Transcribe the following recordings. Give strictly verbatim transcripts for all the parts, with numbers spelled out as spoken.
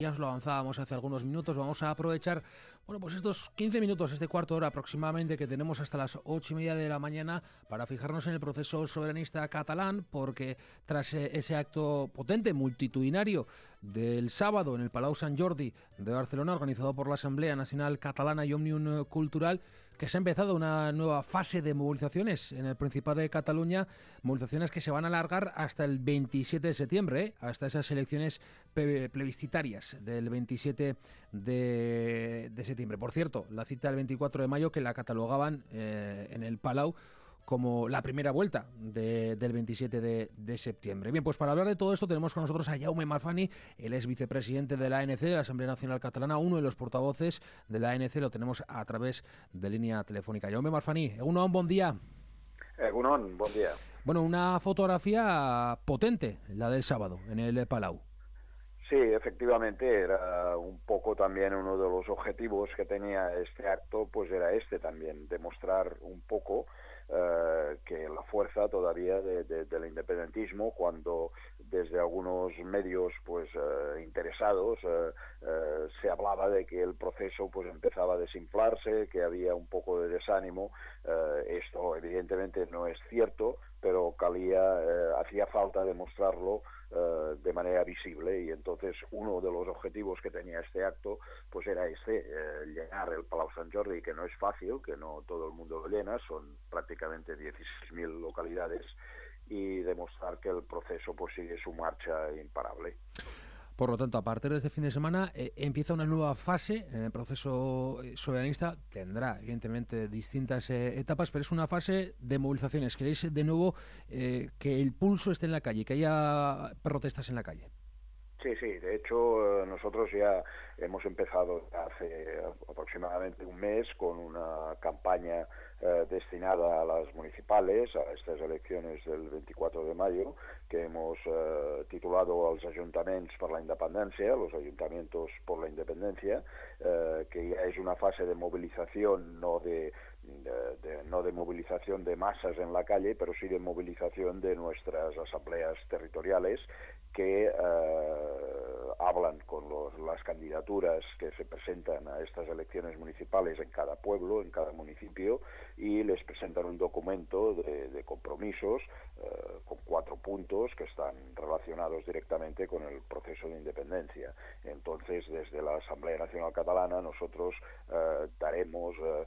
Ya os lo avanzábamos hace algunos minutos, vamos a aprovechar, bueno, pues estos quince minutos, este cuarto de hora aproximadamente que tenemos hasta las ocho y media de la mañana para fijarnos en el proceso soberanista catalán, porque tras ese acto potente, multitudinario del sábado en el Palau Sant Jordi de Barcelona, organizado por la Asamblea Nacional Catalana y Òmnium Cultural, que se ha empezado una nueva fase de movilizaciones en el Principado de Cataluña, movilizaciones que se van a alargar hasta el veintisiete de septiembre, ¿eh? hasta esas elecciones plebiscitarias del veintisiete de, de septiembre. Por cierto, la cita del veinticuatro de mayo que la catalogaban eh, en el Palau como la primera vuelta de, del veintisiete de, de septiembre. Bien, pues para hablar de todo esto tenemos con nosotros a Jaume Marfani, él es vicepresidente de la A N C, de la Asamblea Nacional Catalana, uno de los portavoces de la A N C, lo tenemos a través de línea telefónica. Jaume Marfani, Egunon, buen día. Egunon, buen día. Bueno, una fotografía potente, la del sábado, en el Palau. Sí, efectivamente, era un poco también uno de los objetivos que tenía este acto, pues era este también, demostrar un poco eh, que la fuerza todavía de, de, del independentismo, cuando desde algunos medios pues eh, interesados eh, eh, se hablaba de que el proceso pues empezaba a desinflarse, que había un poco de desánimo, eh, esto evidentemente no es cierto, pero calía, eh, hacía falta demostrarlo Uh, de manera visible, y entonces uno de los objetivos que tenía este acto pues era este, eh, llenar el Palau Sant Jordi, que no es fácil, que no todo el mundo lo llena, son prácticamente dieciséis mil localidades, y demostrar que el proceso pues sigue su marcha imparable. Por lo tanto, a partir de este fin de semana eh, empieza una nueva fase en el proceso soberanista. Tendrá, evidentemente, distintas eh, etapas, pero es una fase de movilizaciones. ¿Queréis, de nuevo, eh, que el pulso esté en la calle, que haya protestas en la calle? Sí, sí, de hecho nosotros ya hemos empezado hace aproximadamente un mes con una campaña eh, destinada a las municipales, a estas elecciones del veinticuatro de mayo, que hemos eh, titulado als Ajuntaments per la Independencia, los ayuntamientos por la independencia, eh, que ya es una fase de movilización, no de, de, de, no de movilización de masas en la calle, pero sí de movilización de nuestras asambleas territoriales, que eh, hablan con los, las candidaturas que se presentan a estas elecciones municipales en cada pueblo, en cada municipio, y les presentan un documento de, de compromisos eh, con cuatro puntos que están relacionados directamente con el proceso de independencia. Entonces, desde la Asamblea Nacional Catalana nosotros eh, daremos eh,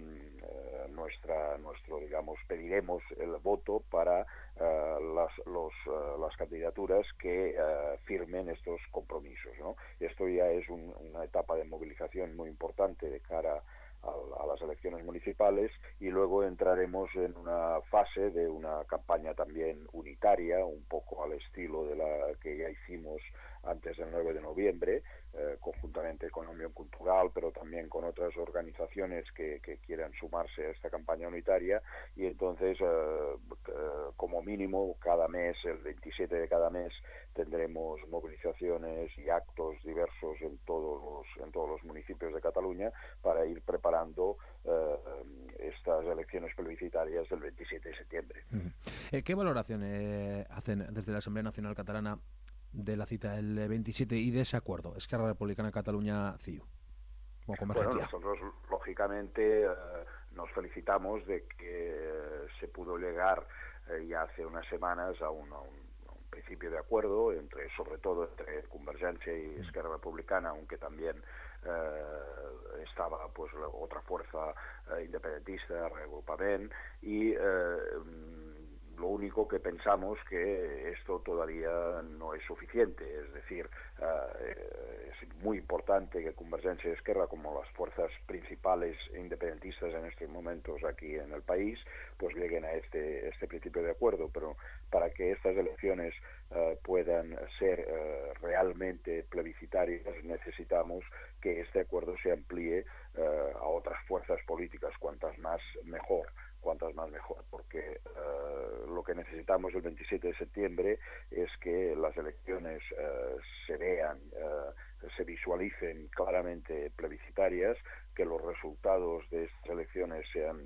eh, nuestra, nuestro, digamos, pediremos el voto para eh, las, los, eh, las candidaturas que Uh, firmen estos compromisos, ¿no? Esto ya es un, una etapa de movilización muy importante de cara a, a las elecciones municipales, y luego entraremos en una fase de una campaña también unitaria, un poco al estilo de la que ya hicimos antes del nueve de noviembre, eh, conjuntamente con Òmnium Cultural, pero también con otras organizaciones que, que quieran sumarse a esta campaña unitaria, y entonces eh, eh, como mínimo cada mes, el veintisiete de cada mes, tendremos movilizaciones y actos diversos en todos los, en todos los municipios de Cataluña para ir preparando eh, estas elecciones plebiscitarias del veintisiete de septiembre. Uh-huh. Eh, ¿Qué valoración eh, hacen desde la Asamblea Nacional Catalana de la cita del veintisiete y de ese acuerdo Esquerra Republicana Cataluña-C I U? Bueno, nosotros lógicamente eh, nos felicitamos de que eh, se pudo llegar eh, ya hace unas semanas a un, a un principio de acuerdo entre, sobre todo entre Convergencia y Esquerra Republicana, aunque también eh, estaba pues otra fuerza eh, independentista, Reagrupament, y eh, lo único que pensamos que esto todavía no es suficiente, es decir, eh, es muy importante que Convergencia y Esquerra, como las fuerzas principales independentistas en estos momentos aquí en el país, pues lleguen a este, este principio de acuerdo, pero para que estas elecciones eh, puedan ser eh, realmente plebiscitarias necesitamos que este acuerdo se amplíe eh, a otras fuerzas políticas, cuantas más mejor. cuantas más mejor, porque uh, lo que necesitamos el veintisiete de septiembre es que las elecciones uh, se vean, uh, se visualicen claramente plebiscitarias, que los resultados de estas elecciones sean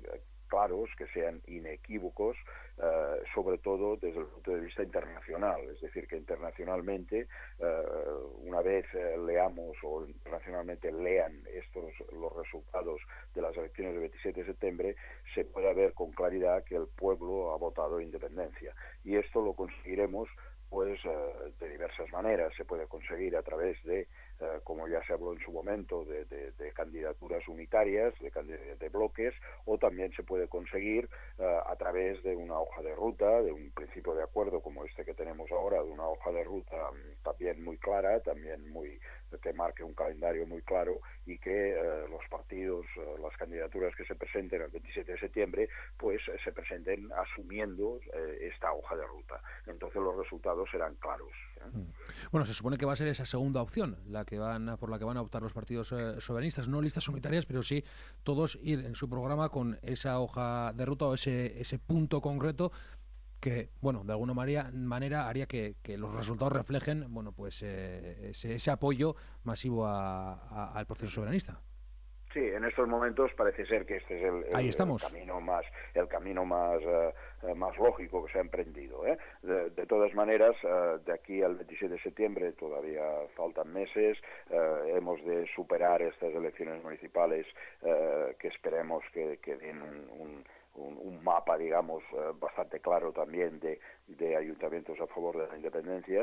claros, que sean inequívocos, eh, sobre todo desde el punto de vista internacional. Es decir, que internacionalmente, eh, una vez eh, leamos o internacionalmente lean estos los resultados de las elecciones del veintisiete de septiembre, se pueda ver con claridad que el pueblo ha votado independencia. Y esto lo conseguiremos pues eh, de diversas maneras. Se puede conseguir a través de, eh, como ya se habló en su momento, de, de, de candidaturas unitarias, de, de bloques, o también se puede conseguir eh, a través de una hoja de ruta, de un principio de acuerdo como este que tenemos ahora, de una hoja de ruta um, también muy clara, también muy que marque un calendario muy claro y que eh, los partidos, eh, las candidaturas que se presenten el veintisiete de septiembre, pues eh, se presenten asumiendo eh, esta hoja de ruta. Entonces los resultados serán claros, ¿eh? Bueno, se supone que va a ser esa segunda opción, la que van por la que van a optar los partidos eh, soberanistas, no listas unitarias, pero sí todos ir en su programa con esa hoja de ruta o ese, ese punto concreto que, bueno, de alguna manera, manera haría que, que los resultados reflejen, bueno, pues eh, ese, ese apoyo masivo a, a, al proceso soberanista. Sí, en estos momentos parece ser que este es el, el, Ahí estamos. el camino más el camino más uh, más lógico que se ha emprendido, ¿eh? De, de todas maneras, uh, de aquí al veintisiete de septiembre todavía faltan meses. Uh, hemos de superar estas elecciones municipales uh, que esperemos que, que den un, un Un, un mapa, digamos, eh, bastante claro también de, de ayuntamientos a favor de la independencia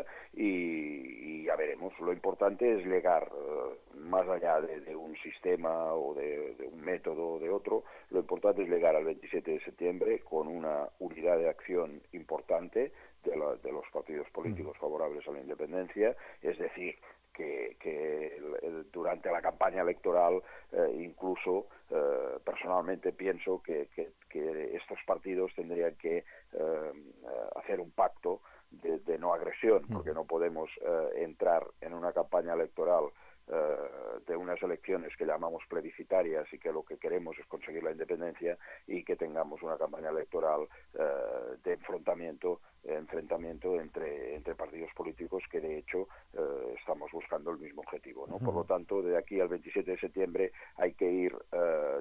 y, y ya veremos. Lo importante es llegar, eh, más allá de, de un sistema o de, de un método o de otro, lo importante es llegar al veintisiete de septiembre con una unidad de acción importante de, la, de los partidos políticos favorables a la independencia, es decir, Que, que el, durante la campaña electoral eh, incluso eh, personalmente pienso que, que, que estos partidos tendrían que eh, hacer un pacto de, de no agresión, porque no podemos eh, entrar en una campaña electoral Uh, de unas elecciones que llamamos plebiscitarias y que lo que queremos es conseguir la independencia y que tengamos una campaña electoral uh, de enfrentamiento enfrentamiento entre, entre partidos políticos que de hecho uh, estamos buscando el mismo objetivo, ¿no? Por lo tanto, de aquí al veintisiete de septiembre hay que ir uh,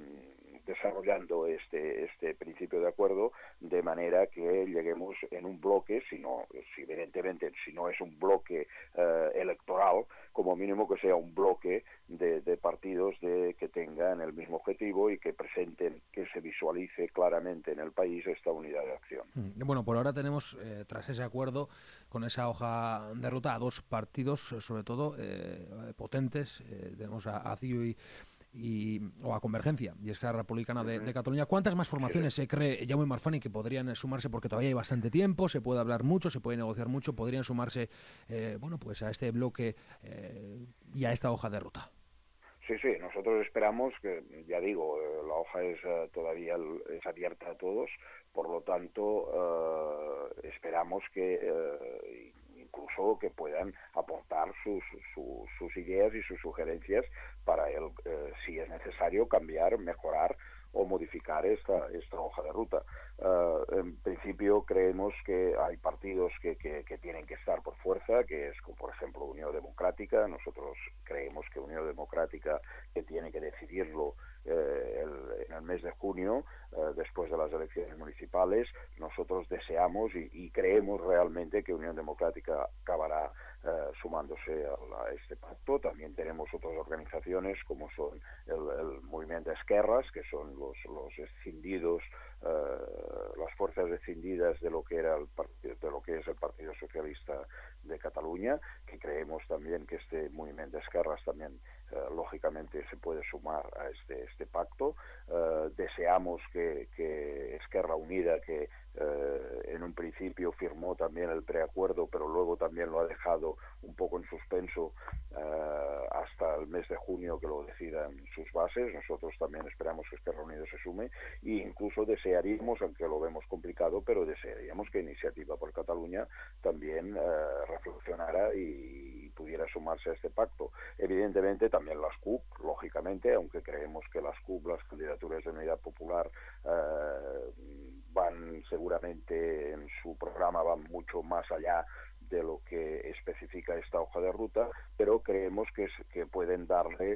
desarrollando este, este principio de acuerdo de manera que lleguemos en un bloque, si no, si evidentemente si no es un bloque uh, electoral, como mínimo que sea un bloque de, de partidos de, que tengan el mismo objetivo y que presenten, que se visualice claramente en el país esta unidad de acción. Bueno, por ahora tenemos, eh, tras ese acuerdo, con esa hoja de ruta, a dos partidos, sobre todo, eh, potentes. Eh, tenemos a, a C I U y Y, o a Convergencia y Esquerra Republicana de, de Cataluña. ¿Cuántas más formaciones se cree, Jaume Marfani, que podrían sumarse, porque todavía hay bastante tiempo, se puede hablar mucho, se puede negociar mucho, podrían sumarse eh, bueno, pues a este bloque eh, y a esta hoja de ruta? Sí, sí, nosotros esperamos que, ya digo, eh, la hoja es uh, todavía es abierta a todos, por lo tanto uh, esperamos que uh, incluso que puedan aportar sus, sus, sus ideas y sus sugerencias para, el, eh, si es necesario, cambiar, mejorar o modificar esta, esta hoja de ruta. Uh, en principio creemos que hay partidos que, que, que tienen que estar por fuerza, que es como por ejemplo Unión Democrática. Nosotros creemos que Unión Democrática, que tiene que decidirlo eh, el, en el mes de junio, eh, después de las elecciones municipales, nosotros deseamos y, y creemos realmente que Unión Democrática acabará Uh, sumándose a, la, a este pacto. También tenemos otras organizaciones como son el, el Movimiento Esquerras, que son los, los escindidos, uh, las fuerzas escindidas de lo que era el partido, de lo que es el Partido Socialista de Cataluña, que creemos también que este Movimiento Esquerras también uh, lógicamente se puede sumar a este, este pacto. Uh, deseamos que, que Esquerra Unida, que Uh, en un principio firmó también el preacuerdo, pero luego también lo ha dejado un poco en suspenso uh, hasta el mes de junio que lo decidan sus bases. Nosotros también esperamos que Esquerra Unida se sume e incluso desearíamos, aunque lo vemos complicado, pero desearíamos que Iniciativa por Cataluña también uh, reflexionara y pudiera sumarse a este pacto. Evidentemente también las C U P, lógicamente, aunque creemos que las C U P, las candidaturas de Unidad Popular, uh, van seguramente en su programa van mucho más allá de lo que especifica esta hoja de ruta, pero creemos que, es, que pueden darle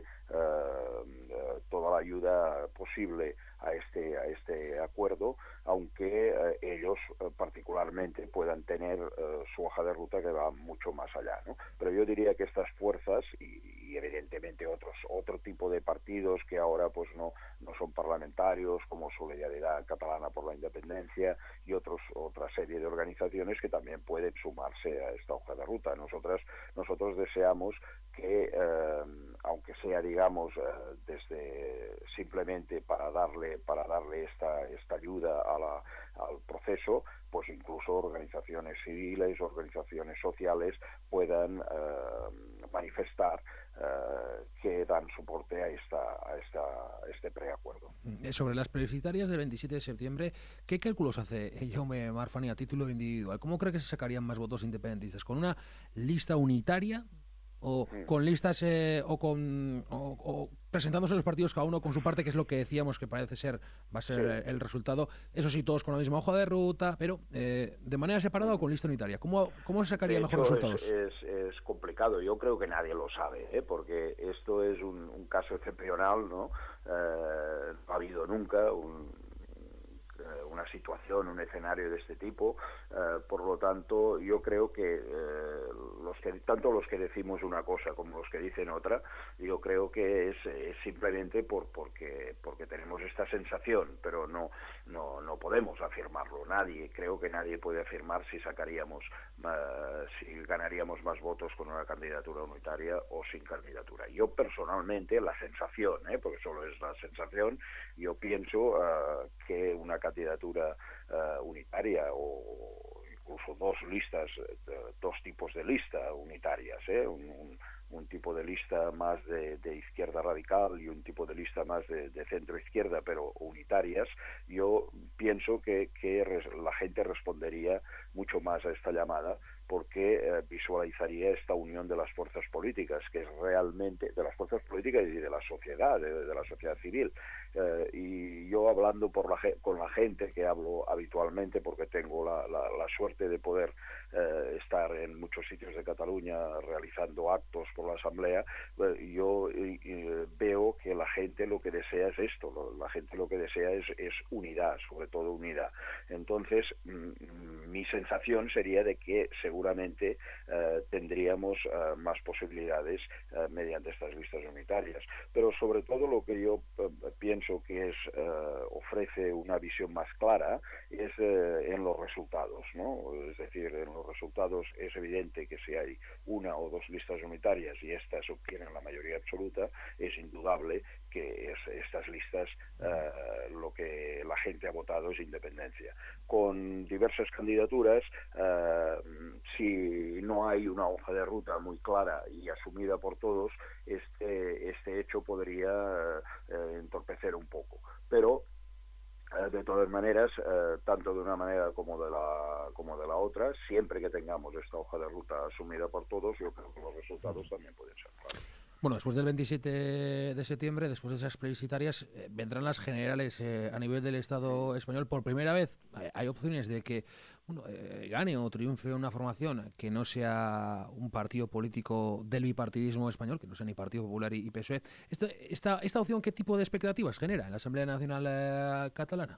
eh, toda la ayuda posible a este a este acuerdo, aunque eh, ellos eh, particularmente puedan tener eh, su hoja de ruta que va mucho más allá, ¿no? Pero yo diría que estas fuerzas y, y evidentemente otros otro tipo de partidos que ahora pues no no son parlamentarios, como Solidaridad Catalana por la Independencia y otros otra serie de organizaciones que también pueden sumarse a esta hoja de ruta. Nosotras nosotros deseamos que eh, aunque sea digamos eh, desde simplemente para darle para darle esta esta ayuda a la, al proceso, pues incluso organizaciones civiles, organizaciones sociales puedan eh, manifestar eh, que dan soporte a esta a esta a este preacuerdo. Sobre las plebiscitarias del veintisiete de septiembre, ¿qué cálculos hace Jaume Marfani a título individual? ¿Cómo cree que se sacarían más votos independentistas? ¿Con una lista unitaria o mm. con listas eh, o con o, o presentándose los partidos cada uno con su parte, que es lo que decíamos que parece ser va a ser sí. el, el resultado? Eso sí, todos con la misma hoja de ruta, pero eh, de manera separada o con lista unitaria. ¿Cómo, cómo se sacaría mejor resultados? Es, es, es complicado. Yo creo que nadie lo sabe, ¿eh? Porque esto es un, un caso excepcional, ¿no? Eh, no ha habido nunca un una situación, un escenario de este tipo, eh, por lo tanto yo creo que, eh, los que tanto los que decimos una cosa como los que dicen otra, yo creo que es, es simplemente por porque porque tenemos esta sensación, pero no no no podemos afirmarlo. Nadie, creo que nadie puede afirmar si sacaríamos uh, si ganaríamos más votos con una candidatura unitaria o sin candidatura. Yo personalmente la sensación, ¿eh? porque solo es la sensación, yo pienso uh, que una candidatura uh, unitaria o incluso dos listas, dos tipos de lista unitarias, ¿eh? un, un, un tipo de lista más de, de izquierda radical y un tipo de lista más de, de centro izquierda, pero unitarias, yo pienso que, que res, la gente respondería mucho más a esta llamada, porque eh, visualizaría esta unión de las fuerzas políticas, que es realmente, de las fuerzas políticas y de la sociedad, de, de la sociedad civil. Eh, y yo hablando por la, con la gente, que hablo habitualmente porque tengo la, la, la suerte de poder eh, estar en muchos sitios de Cataluña realizando actos por la Asamblea, eh, yo eh, veo que la gente lo que desea es esto, lo, la gente lo que desea es, es unidad, sobre todo unidad. Entonces, mm, mi sensación sería de que seguramente eh, tendríamos eh, más posibilidades eh, mediante estas listas unitarias. Pero sobre todo lo que yo eh, pienso que es eh, ofrece una visión más clara es eh, en los resultados, ¿no? Es decir, en los resultados es evidente que si hay una o dos listas unitarias y estas obtienen la mayoría absoluta, es indudable que es, estas listas eh, lo que la gente ha votado es independencia. Con diversas candidaturas, eh, si no hay una hoja de ruta muy clara y asumida por todos, este, este hecho podría eh, entorpecer un poco. Pero eh, de todas maneras, eh, tanto de una manera como de la como de la otra, siempre que tengamos esta hoja de ruta asumida por todos, yo creo que los resultados también pueden ser claros. Bueno, después del veintisiete de septiembre, después de esas plebiscitarias, eh, vendrán las generales eh, a nivel del Estado español. Por primera vez hay, hay opciones de que bueno, eh, gane o triunfe una formación que no sea un partido político del bipartidismo español, que no sea ni Partido Popular y, y P S O E. Esta, esta, ¿Esta opción qué tipo de expectativas genera en la Asamblea Nacional eh, Catalana?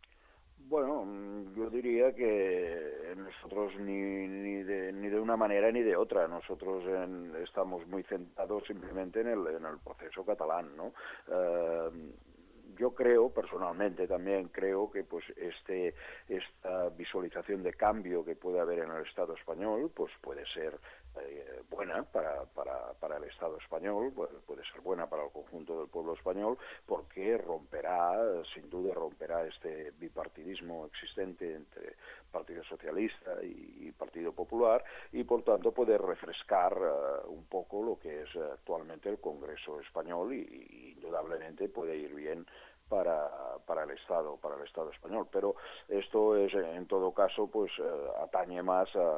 Bueno, yo diría que nosotros ni, ni, de, ni de una manera ni de otra. Nosotros en, estamos muy centrados simplemente en el, en el proceso catalán, ¿no? Uh, yo creo, personalmente también creo que pues este esta visualización de cambio que puede haber en el Estado español pues puede ser eh, buena para, para, para el Estado español, puede ser buena para el conjunto del pueblo español, porque romperá, sin duda romperá este bipartidismo existente entre Partido Socialista y Partido Popular, y por tanto puede refrescar uh, un poco lo que es actualmente el Congreso español y, y indudablemente puede ir bien para para el Estado para el Estado español, pero esto es en todo caso pues eh, atañe más a,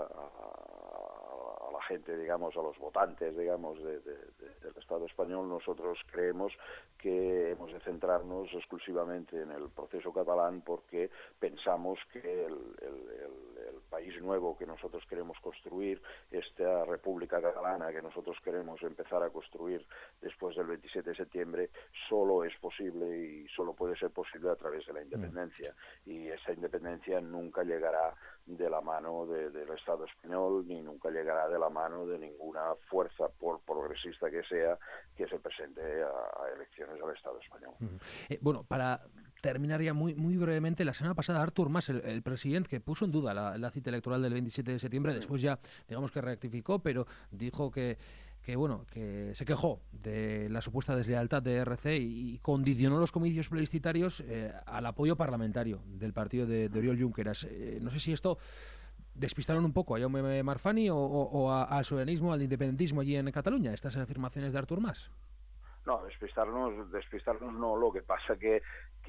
a, a la gente, digamos, a los votantes, digamos, de, de, de, del Estado español. Nosotros creemos que hemos de centrarnos exclusivamente en el proceso catalán porque pensamos que el, el, el, el país nuevo que nosotros queremos construir, esta República Catalana que nosotros queremos empezar a construir después del veintisiete de septiembre, solo es posible y solo puede ser posible a través de la independencia. Y esa independencia nunca llegará de la mano de, del Estado español, ni nunca llegará de la mano de ninguna fuerza, por progresista que sea, que se presente a, a elecciones al Estado español. Uh-huh. Eh, bueno, para terminar ya muy muy brevemente, la semana pasada Artur Mas, el, el presidente, que puso en duda la, la cita electoral del veintisiete de septiembre, uh-huh. después ya digamos que rectificó, pero dijo que que bueno, que se quejó de la supuesta deslealtad de R C y, y condicionó los comicios plebiscitarios eh, al apoyo parlamentario del partido de, de Oriol Junqueras. Eh, no sé si esto despistaron un poco a Jaume Marfani o, o, o a, al soberanismo, al independentismo allí en Cataluña, estas afirmaciones de Artur Mas. No, despistarnos, despistarnos no, lo que pasa que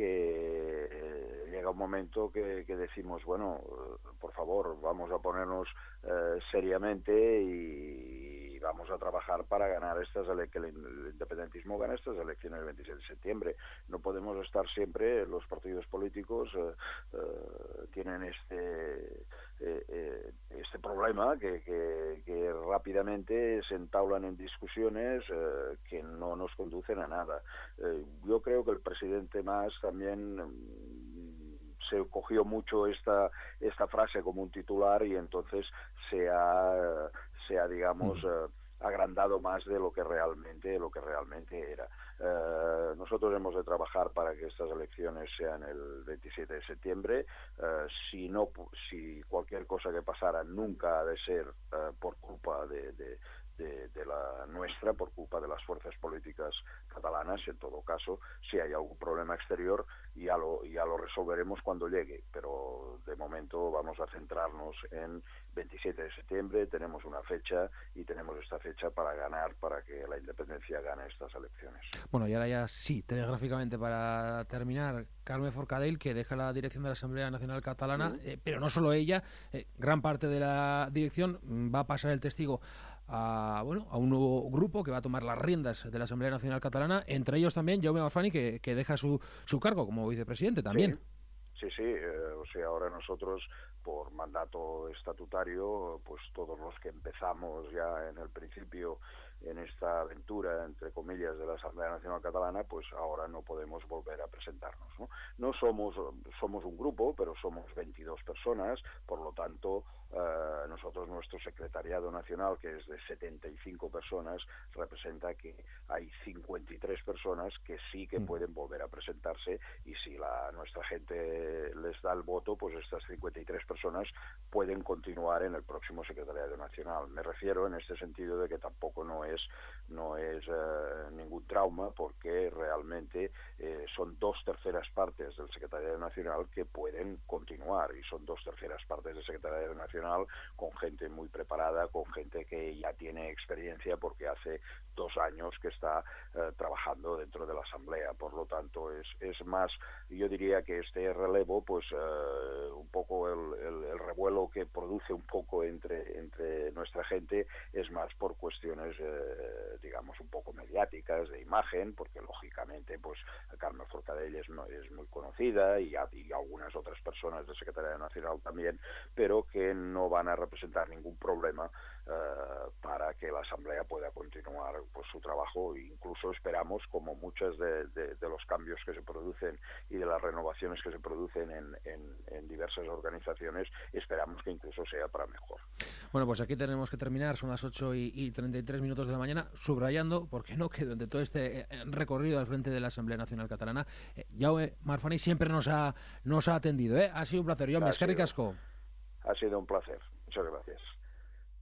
que llega un momento que, que decimos, bueno, por favor, vamos a ponernos eh, seriamente y vamos a trabajar para ganar estas ele- que el independentismo gane estas elecciones el veintisiete de septiembre. No podemos estar siempre, los partidos políticos eh, eh, tienen este eh, eh, este problema que, que, que rápidamente se entaulan en discusiones eh, que no nos conducen a nada. Eh, yo creo que el presidente Mas también se cogió mucho esta esta frase como un titular y entonces se ha, se ha digamos, uh, agrandado más de lo que realmente, de lo que realmente era. Uh, nosotros hemos de trabajar para que estas elecciones sean el veintisiete de septiembre. Uh, si no, si cualquier cosa que pasara nunca ha de ser uh, por culpa de, de De, de la nuestra, por culpa de las fuerzas políticas catalanas. En todo caso, si hay algún problema exterior, ya lo, ya lo resolveremos cuando llegue, pero de momento vamos a centrarnos en veintisiete de septiembre, tenemos una fecha y tenemos esta fecha para ganar, para que la independencia gane estas elecciones. Bueno, y ahora ya sí, telegráficamente para terminar, Carme Forcadell, que deja la dirección de la Asamblea Nacional Catalana, uh-huh. eh, pero no solo ella, eh, gran parte de la dirección va a pasar el testigo a bueno a un nuevo grupo que va a tomar las riendas de la Asamblea Nacional Catalana, entre ellos también Jaume Marfani, que, que deja su, su cargo como vicepresidente también. Sí, sí, sí eh, o sea, ahora nosotros por mandato estatutario, pues todos los que empezamos ya en el principio en esta aventura, entre comillas, de la Asamblea Nacional Catalana, pues ahora no podemos volver a presentarnos, ¿no? No somos, somos un grupo, pero somos veintidós personas, por lo tanto, eh, nosotros, nuestro secretariado nacional, que es de setenta y cinco personas, representa que hay cincuenta y tres personas que sí que pueden volver a presentarse, y si la nuestra gente les da el voto, pues estas cincuenta y tres personas pueden continuar en el próximo secretariado nacional. Me refiero en este sentido de que tampoco no es no es eh, ningún trauma, porque realmente eh, son dos terceras partes del Secretariado Nacional que pueden continuar, y son dos terceras partes del Secretariado Nacional con gente muy preparada, con gente que ya tiene experiencia porque hace dos años que está eh, trabajando dentro de la Asamblea. Por lo tanto, es, es más, yo diría que este relevo, pues eh, un poco el, el, el revuelo que produce un poco entre, entre nuestra gente es más por cuestiones eh, digamos un poco mediáticas, de imagen, porque lógicamente pues Carme Forcadell es, es muy conocida y, y algunas otras personas del Secretariado Nacional también, pero que no van a representar ningún problema eh, para que la Asamblea pueda continuar pues su trabajo. Incluso esperamos, como muchos de, de, de los cambios que se producen y de las renovaciones que se producen en, en, en diversas organizaciones, esperamos que incluso sea para mejor. Bueno, pues aquí tenemos que terminar, son las ocho y treinta y tres minutos de la mañana, subrayando, porque no, que durante todo este recorrido al frente de la Asamblea Nacional Catalana, eh, Jaume Marfani siempre nos ha nos ha atendido, ¿eh? Ha sido un placer. Jaume, eskerrik asko. Ha sido un placer. Muchas gracias.